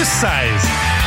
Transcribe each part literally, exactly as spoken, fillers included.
douze seize.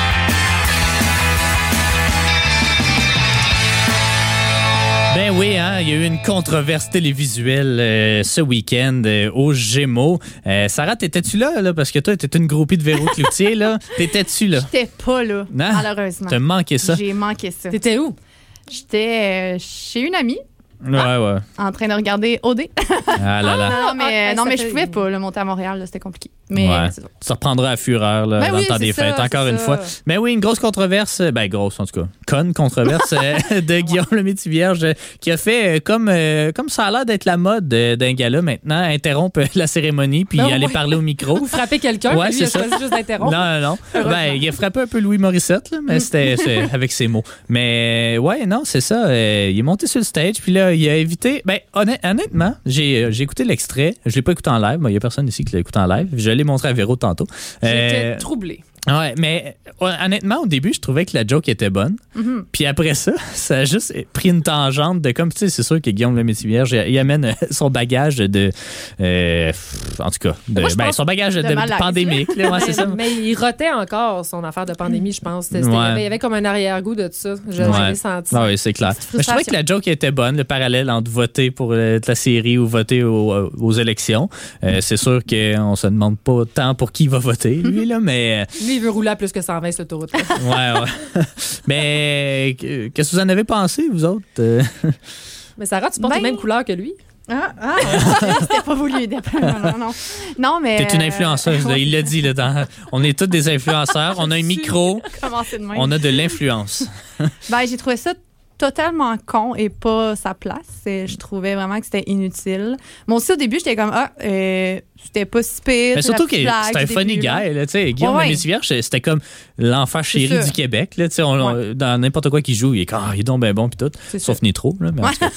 Ben oui, hein, il y a eu une controverse télévisuelle euh, ce week-end euh, aux Gémeaux. Euh, Sarah, t'étais-tu là, là? Parce que toi, t'étais une groupie de Véro Cloutier, là. T'étais-tu là? J'étais pas là, Non? malheureusement. T'as manqué ça? J'ai manqué ça. T'étais où? J'étais euh, chez une amie, Ouais, ouais. en train de regarder O D. Ah là là. non, mais, ah, non, ça mais fait- je pouvais pas là, monter à Montréal, là, c'était compliqué. Mais Ouais. c'est ça. Tu reprendras à fureur là, Ben dans oui, le temps c'est des ça, fêtes, encore c'est une ça. fois. Mais oui, une grosse controverse, ben grosse en tout cas, conne controverse euh, de Guillaume le Métivierge euh, qui a fait euh, comme, euh, comme ça a l'air d'être la mode euh, d'un gala maintenant, interrompre la cérémonie puis Ben aller ouais. parler au micro. Ou frapper quelqu'un, Ouais, mais lui, c'est il a ça. choisi juste d'interrompre. Non, non, non. Ben, il a frappé un peu Louis Morissette, là, mais c'était c'est avec ses mots. Mais euh, ouais, non, c'est ça. euh, il est monté sur le stage, puis là, il a évité. Ben, honnêt- honnêtement, j'ai, euh, j'ai écouté l'extrait. Je l'ai pas écouté en live. Il y a personne ici qui l'a écouté en live. Je l'ai montré à Véro tantôt. J'étais Euh, troublée. Ouais, mais honnêtement, au début, je trouvais que la joke était bonne. Mm-hmm. Puis après ça, ça a juste pris une tangente de comme, tu sais, c'est sûr que Guillaume le Métivierge, il amène son bagage de. euh, en tout cas, de, Moi, je ben, pense son bagage de, de de malaise, pandémique. Là, ouais, c'est ça. Mais il rotait encore son affaire de pandémie, je pense. C'était- c'était- Ouais. Il y avait- il y avait comme un arrière-goût de ça. Je Ouais. l'avais senti. Ah oui, c'est clair. Petite Mais je trouvais que frustration. la joke était bonne, le parallèle entre voter pour euh, la série ou voter au- aux élections. Euh, c'est sûr qu'on se demande pas tant pour qui il va voter, lui, là, mais. Lui, il veut rouler à plus que cent vingt sur l'autoroute. Ouais, ouais. Mais euh, qu'est-ce que vous en avez pensé, vous autres? Euh, Mais Sarah, tu portes Ben- les mêmes couleurs que lui. Ah, ah, c'était pas voulu. Non, non, non. Non, mais. T'es une influenceuse, là, il l'a dit. Là, dans- on est tous des influenceurs. On a un micro, Comment c'est de même? on a de l'influence. Ben, j'ai trouvé ça totalement con et pas sa place. Et je trouvais vraiment que c'était inutile. Moi aussi, au début, j'étais comme, ah, euh, c'était pas si pire. Mais c'est la surtout que petite blague c'est un du funny début, guy. là. Là, tu sais, Guillaume Ouais, le ouais. Métivierge, c'était comme l'enfant chéri ça. du Québec. Là, tu sais, on- on- dans n'importe quoi qu'il joue, il est, ah, il est donc bien bon puis tout. C'est Sauf ça. Nitro. Là, mais en tout cas.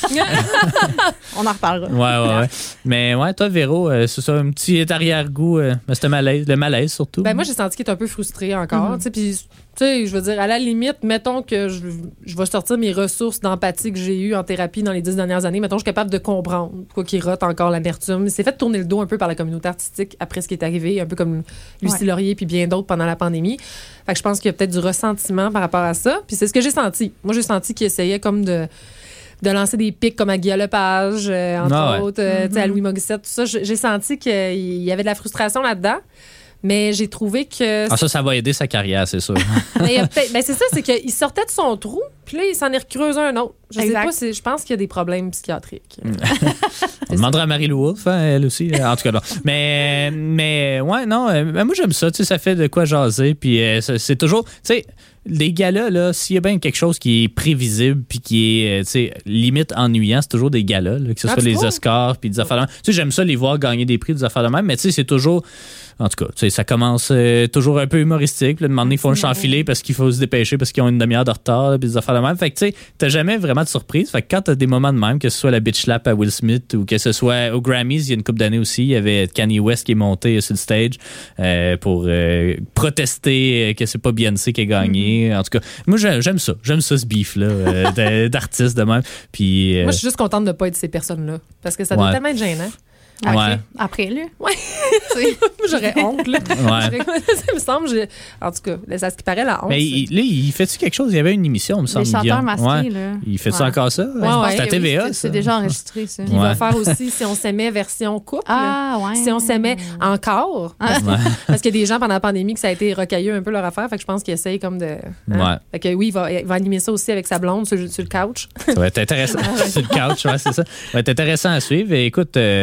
On en reparlera. Ouais, ouais, ouais. Mais ouais, toi, Véro, euh, c'est ça, un petit arrière-goût. Euh, mais c'était malaise, le malaise surtout. Ben moi, j'ai senti qu'il était un peu frustré encore. Tu sais, puis, tu sais, je veux dire, à la limite, mettons que je, je vais sortir mes ressources d'empathie que j'ai eues en thérapie dans les dix dernières années. Mettons, je suis capable de comprendre pourquoi qu'il rote encore l'amertume. Il s'est fait tourner le dos un peu par la communauté artistique après ce qui est arrivé, un peu comme Lucie Ouais. Laurier puis bien d'autres pendant la pandémie. Fait que je pense qu'il y a peut-être du ressentiment par rapport à ça. Puis c'est ce que j'ai senti. Moi, j'ai senti qu'il essayait comme de de lancer des pics comme à Guy Lepage, euh, entre Ah ouais. autres, euh, tu sais, à Louis Morissette, tout ça. J'ai j'ai senti qu'il y avait de la frustration là-dedans. Mais j'ai trouvé que. Ah, ça, ça va aider sa carrière, c'est sûr. Mais il y a peut-être- ben, c'est ça, c'est qu'il sortait de son trou, puis là, il s'en est recreusé un autre. Je sais Exact. pas, c'est- je pense qu'il y a des problèmes psychiatriques. On demandera à Marie-Lou Wolfe, hein, elle aussi. En tout cas, non. Mais, mais ouais, non, euh, moi, j'aime ça. Tu sais, ça fait de quoi jaser. Puis euh, c'est c'est toujours. Tu sais, les galas, là, s'il y a bien quelque chose qui est prévisible puis qui est, euh, tu sais, limite ennuyant, c'est toujours des galas, là, que ce Ah, soit tu les trouves? Oscars puis des affaires de même. Tu sais, j'aime ça les voir gagner des prix, des affaires de même, mais tu sais, c'est toujours. En tout cas, tu sais, ça commence euh, toujours un peu humoristique. Là, de moment, ils font le s'enfiler parce qu'il faut se dépêcher parce qu'ils ont une demi-heure de retard, là, puis des affaires de même. Fait que, tu sais, t'as jamais vraiment de surprise. Fait que quand t'as des moments de même, que ce soit la bitch slap à Will Smith ou que ce soit au Grammys, il y a une couple d'années aussi, il y avait Kanye West qui est monté sur le stage euh, pour euh, protester que c'est pas Beyoncé qui a gagné. En tout cas, moi, j'ai- j'aime ça. J'aime ça, ce beef-là, euh, de- d'artistes de même. Puis, euh, Moi, je suis juste contente de ne pas être ces personnes-là. Parce que ça doit Ouais. tellement être gênant. Après, Ouais. après lui. Ouais. Tu sais. J'aurais honte, là. Ouais. J'aurais- ça me semble, j'ai- en tout cas, là, ça ce qui paraît, la honte. mais il, là, il fait-tu quelque chose? Il y avait une émission, il me semble. Les chanteurs Guillaume. masqués, Ouais. là. Il fait ça Ouais. encore ça? ouais. C'est à Oui, T V A, c'est- ça? C'est déjà enregistré, ça. Puis il va Ouais. faire aussi Si on s'aimait version couple. Ah, ouais. Si on s'aimait encore. Parce, Ouais. parce qu'il y a des gens pendant la pandémie que ça a été rocailleux un peu leur affaire. Fait que je pense qu'il essaye comme de. hein. Ouais. Fait que oui, il va, il va animer ça aussi avec sa blonde sur, le- sur le couch. Ça va être intéressant. Sur le couch, ouais, c'est ça. Ça va être intéressant à suivre. Et écoute, euh,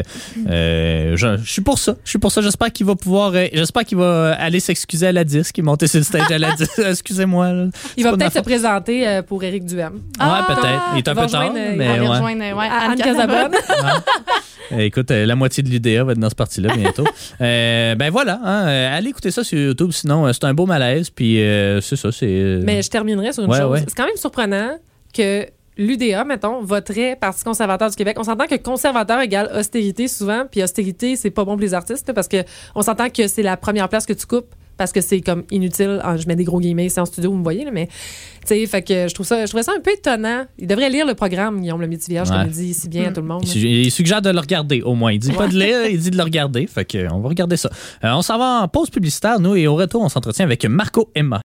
euh, je, je suis pour ça. Je suis pour ça. J'espère qu'il va pouvoir. euh, j'espère qu'il va aller s'excuser à la disque, monter sur le stage à la disque. Excusez-moi. Là. Il C'est va pas de peut-être se ma faute. présenter euh, pour Éric Duhem. Ah, ouais, peut-être. Il est un il va peu tard, rejoindre, euh, mais il Aller ouais. rejoindre ouais, Anne Anne Casabonne. Casabonne. Euh, Écoute, euh, la moitié de l'U D A va être dans ce parti-là bientôt. Euh, ben voilà. Hein, euh, allez écouter ça sur YouTube. Sinon, euh, c'est un beau malaise. Puis euh, c'est ça. C'est. euh, Mais je terminerai sur une Ouais, chose. ouais. C'est quand même surprenant que l'U D A, mettons, voterait Parti conservateur du Québec. On s'entend que conservateur égale austérité souvent, puis austérité, c'est pas bon pour les artistes, là, parce que on s'entend que c'est la première place que tu coupes parce que c'est comme inutile. Ah, je mets des gros guillemets, c'est en studio, vous me voyez, là, mais tu sais, fait que je trouve ça, je trouvais ça un peu étonnant. Il devrait lire le programme, Guillaume le Métis-Vierge, ouais. comme il dit si bien mmh. à tout le monde. Il, il suggère de le regarder, au moins. Il dit ouais. pas de lire, il dit de le regarder. Fait que on va regarder ça. Euh, on s'en va en pause publicitaire, nous, et au retour, on s'entretient avec Marco Emma.